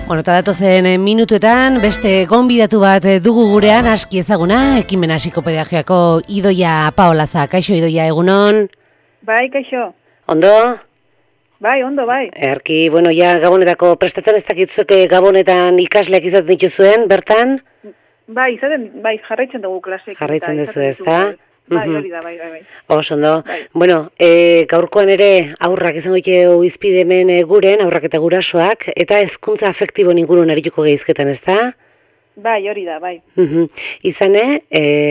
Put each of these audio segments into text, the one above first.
Bueno, eta datozen minutuetan beste gonbidatu bat dugu gurean, aski ezaguna, ekimena psikopediagiako Idoia Paolaza. Kaixo Idoia, egunon? Bai, kaixo. Ondo? Bai, ondo, bai. Erki, bueno, ja Gabonetako prestatzen ez dakitzuek Gabonetan ikasleak izaten dituzuen, bertan? Bai, jarraitzen dugu klaseekin. Jarraitzen duzu, ezta? Bai, hori da, bai. Oso, ondo. Bai. Bueno, gaurkoan ere aurrak izango ditugu izpide hemen guren, aurrak eta gurasoak, eta hezkuntza afektibo inguruan arituko geizketan, ezta? Bai, hori da, bai. Izane,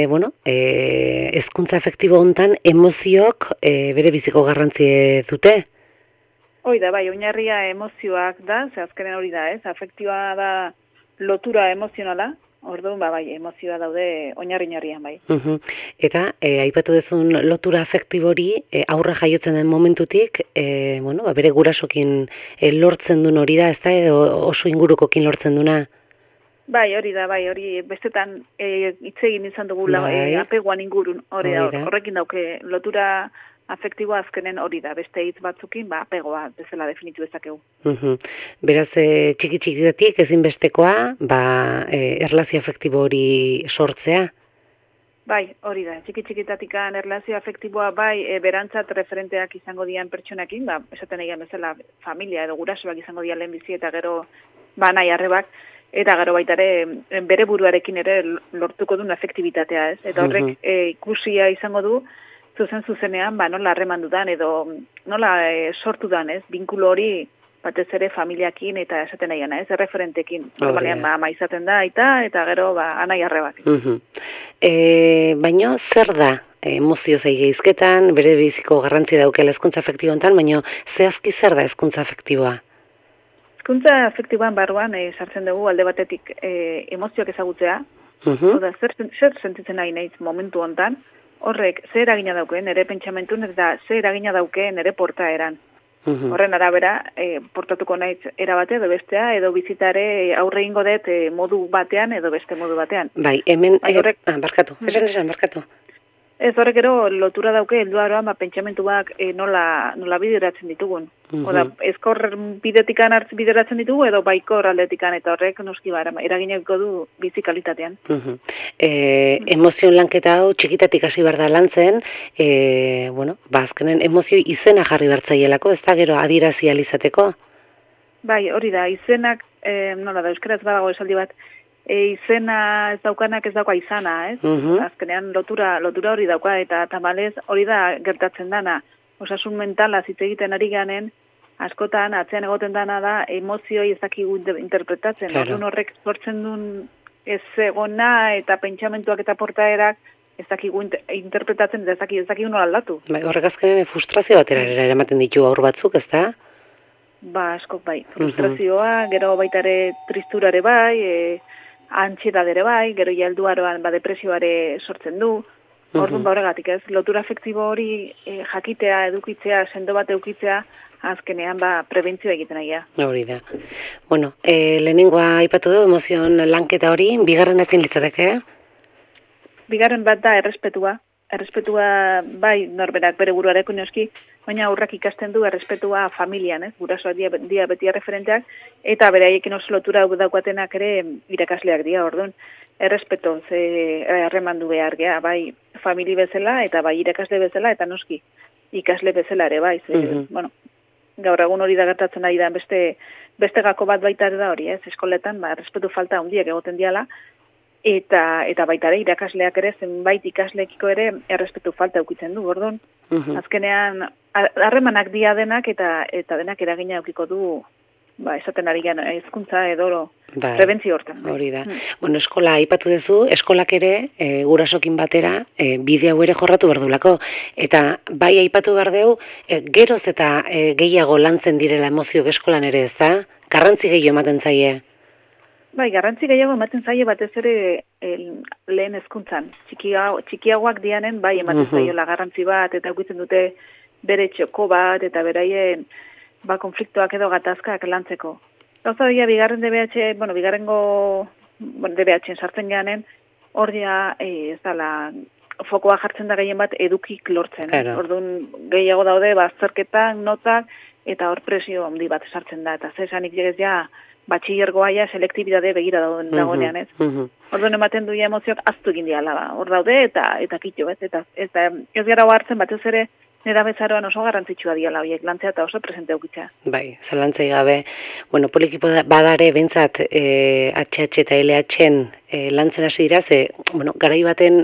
hezkuntza afektibo hontan emozioak bere biziko garrantzie dute? Hori da, bai, oinarria emozioak da, ze azkenen hori da, ez? Afektiboa da lotura emozionala. Orduan, bai, emozioa daude oinarri-oinarrian, bai. Eta, aipatu duzun lotura afektibo hori, aurra jaiotzen den momentutik, bere gurasokin lortzen duen hori da, ez da, edo oso ingurukokin lortzen duna? Bai, hori da, bai, hori bestetan hitzegin izan dugu apeguan ingurun, horrekin dauke lotura afektiboa azkenen hori da, beste hitz batzukin, apegoa bezala definitu dezakegu. Beraz, txiki-txikitatik ezinbestekoa, erlazio afektibo hori sortzea? Bai, hori da, txiki-txikitatikan erlazio afektiboa bai, berantzat referenteak izango dian pertsonakin, esaten egian bezala familia edo gurasoak izango dian lehenbizi eta gero nahi arrebak, eta gero baitare bere buruarekin ere lortuko duen afektibitatea, ez? Eta horrek ikusia izango du, zuzenean, nola harreman dudan edo nola sortu dan, ez? Binkulo hori batez ere familiakin eta esaten nahian, ez? Erreferentekin. Normalean, ama izaten da, eta gero, anai arrebak. Baina, zer da emozio zaigizketan, bere biziko garrantzi daukela hezkuntza afektibo hontan, baina zehazki zer da hezkuntza afektiboa? Hezkuntza afektiboan barruan sartzen dugu alde batetik emozioak ezagutzea, oda zer sentitzen nahi naiz momentu hontan, horrek zer eragina daukeen nire pentsamentun eta zer eragina daukeen nire portaeran. Horren arabera, portatuko naiz erabate edo bestea, edo bizitare aurre ingo dut modu batean edo beste modu batean. Bai, hemen, barkatu, barkatu. Ez horrek ero lotura dauke helduaroan pentsamentuak nola bideratzen ditugun. Oda, ezkor bidetikan bideratzen ditugu edo baikor aldetikan eta horrek noski eragineko du bizi kalitatean. Emozion lanketa hau txikitatik hasi behar da lantzen, azkenen emozioi izena jarri bertzaielako, ez da gero adierazi alizateko? Bai, hori da, izenak, nola da, euskaraz badago esaldi bat, izena ez daukanak ez dauka izana, ez? Azkenean lotura hori dauka eta tamalez hori da gertatzen dana. Osasun mentala hitz egiten ari ganen, askotan atzean egoten dana da emozioei ez dakigu interpretatzen. Orduan horrek sortzen duen ez egona eta pentsamentuak eta portaerak ez dakigu interpretatzen eta ez dakigu nola aldatu. Horrek azkenean frustrazio batera eramaten ditu aur batzuk, ez da? Askok bai. Frustrazioa, gero baitare tristurare bai, antxiedadere bai, gero helduaroan depresioare sortzen du. Orduan horregatik ez, lotura afektibo hori jakitea, edukitzea, sendo bat edukitzea, azkenean prebentzioa egiten aia. Hori da. Bueno, lehenengoa aipatu du emozion lanketa hori, bigarren ezin litzateke? Bigarren bat da errespetua. Errespetua bai norberak bere buruareko noski, baina aurrak ikasten du errespetua familian, ez? Gurasoak dia beti referenteak, eta beraiekin oso lotura daukatenak ere irakasleak dira, orduan. Errespeto, harremandu behar gea, bai famili bezala, eta bai irakasle bezala, eta noski ikasle bezala ere, bai. Gaur egun hori da gertatzen ari da, beste gako bat baita da hori, ez? Eskoletan, errespetu falta handiak egoten diala, eta baita ere irakasleak ere, zenbait ikaslekiko ere errespetu falta eukitzen du, orduan. Azkenean, harremanak dia denak, eta denak eragina eukiko du, esaten ari gana, hezkuntza edo prebentzio hortan. Hori da. Bueno, eskola aipatu duzu, eskolak ere, gurasokin batera, bide hau ere jorratu berdulako. Eta bai aipatu behar dugu, geroz eta gehiago lantzen direla emoziok eskolan ere, ez da? Garrantzi gehiago ematen zaie? Bai, garrantzi gehiago ematen zaie batez ere lehen hezkuntzan. Txikiagoak dianen, bai ematen zaiola garrantzi bat, eta eukitzen dute bere txoko bat, eta beraien konfliktoak edo gatazkak lantzeko. Gauza dira, bigarren DBH-en sartzen geanen, hor ja, ez dala, fokoa jartzen da gehien bat edukik lortzen. Orduan gehiago daude, azterketak, notak, eta hor presio handi bat sartzen da. Eta zesanik ez ja, batxillergoa ja selektibitate begira dagoenean, ez? Orduan ematen du emozioak aztu egin diala, hor daude eta kitxo, ez? Eta ez gara hartzen batez ere nera bezaroan oso garrantzitsua diala horiek, lantzea eta oso presente eukitza. Bai, zalantzai gabe. Bueno, polikipo badare bentsat HH eta LH-en lantzen hasi dira, ze, bueno, garai baten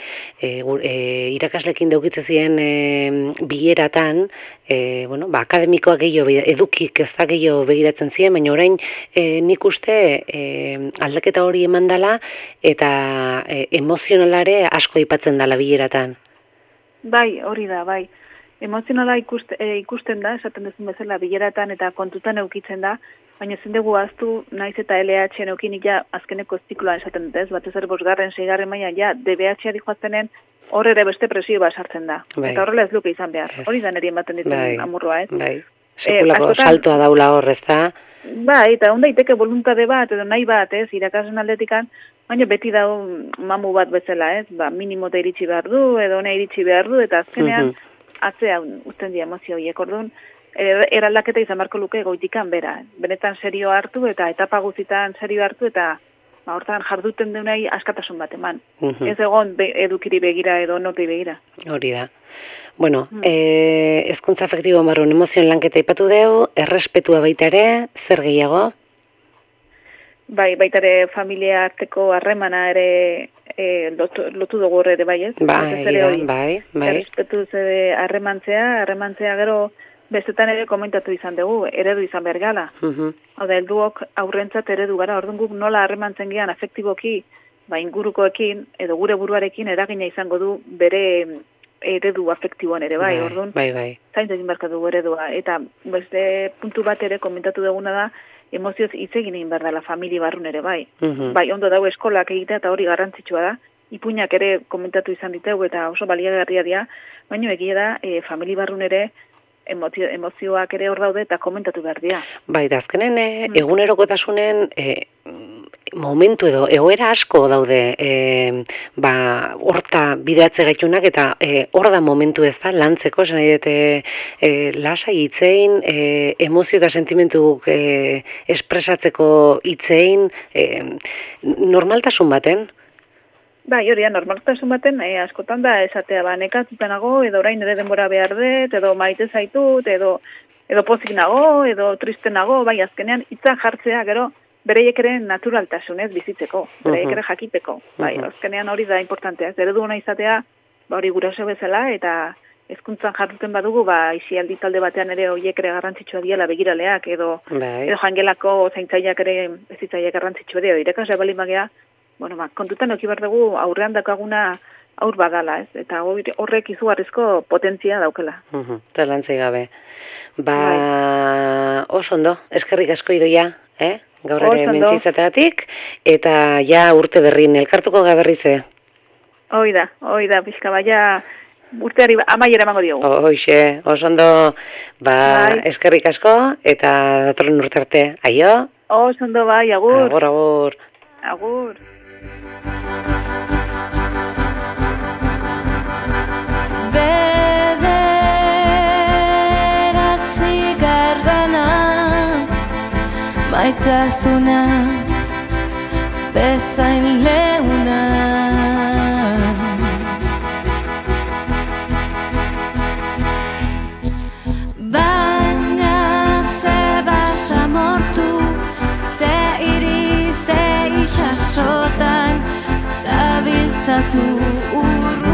irakaslekin daukitze ziren bileratan, bueno, akademikoa gehiago, edukik ez da gehiago begiratzen ziren, baina orain nik uste aldaketa hori eman dela eta emozionalare asko aipatzen dela bileratan. Bai, hori da, bai. Emozionala ikusten da, esaten duzun bezala bileratan eta kontutan eukitzen da, baina ezin dugu ahaztu naiz eta LH eukin ja azkeneko zikloan esaten dut, ez? Batez ere 5., 6. mailan ja DBH-ari joazenen hor ere beste presio bat sartzen da. Bai. Eta horrela ez luke izan behar. Hori da niri ematen dituen bai. amurroa, ez? Bai. Sekulako saltoa daula hor, ez da? Bai, eta on daiteke voluntade bat edo nahi bat, ez? Irakasen aldetikan, baina beti dau mamu bat bezala, ez? Ba, minimote iritsi behar du, edo ona iritsi behar du, eta azkenean atzea uzten dira emozio horiek. Orduan, eraldaketa izan barko luke goitikan bera. Benetan serio hartu eta etapa guztitan serio hartu eta hortan jarduten deunai askatasun bat eman. Ez egon edukiri begira edo notei begira. Hori da. Bueno, hezkuntza afektibo marrun emozioen lanketa ipatu deu, errespetua baita ere, zer gehiago? Bai, baita ere familia arteko harremana ere lotu dugu horre ere bai, ez? Bai. Errespetu zede harremantzea gero bestetan ere komentatu izan dugu, eredu izan behar gala. Hau da, helduok aurrentzat eredu gara, orduan guk nola harremantzen gean afektiboki, ingurukoekin, edo gure buruarekin eragina izango du bere eredu afektiboan ere bai, orduan. Bai. Zaintz egin beharko dugu eredua, eta beste puntu bat ere komentatu duguna da, emozioz hitz egin egin behar dela familia barrun ere bai. Bai, ondo dago eskolak egitea eta hori garrantzitsua da, ipuinak ere komentatu izan ditegu eta oso baliagarria dira, baina egia da familia barrun ere emozioak ere hor daude eta komentatu behar dira. Bai, da azkenen egunerokotasunen momentu edo egoera asko daude horta bideatze gaitunak eta hor da momentu ez da lantzeko, esan nahi dute lasai hitzein, emozio eta sentimentuk espresatzeko hitzein, normaltasun baten? Bai, hori normaltasun baten, askotan da esatea nekatuta nago, edo orain ere denbora behar dut, edo maite zaitut, edo pozik nago, edo triste nago, bai, azkenean hitza jartzea, gero bereiek ere naturaltasunez bizitzeko, bereiek ere jakiteko. Bai, azkenean hori da importantea, eredu ona izatea, hori guraso bezala, eta hezkuntzan jarduten badugu, isialdi talde batean ere horiek ere garrantzitsua diela begiraleak, edo jangelako zaintzaileak ere ezitzaileak garrantzitsua dira, irakasle baldin bagea, kontutan eduki behar dugu aurrean dakaguna aur badala, ez? Eta horrek izugarrizko potentzia daukela. Talantzai gabe. Oso ondo, eskerrik asko Idoia, gaur ere mentxitzateatik, eta ja urte berrin, elkartuko gaberrize. Hoi da, pixka baia urteari amaiera emango diogu. Hoxe, oso ondo, eskerrik asko, eta datorren urte arte, aio? Oso ondo bai, agur. Agur. Agur. Bederatzi garrana maitasuna bezain leuna baina ze basamortu ze iri ze isasotan zabiltzazu urru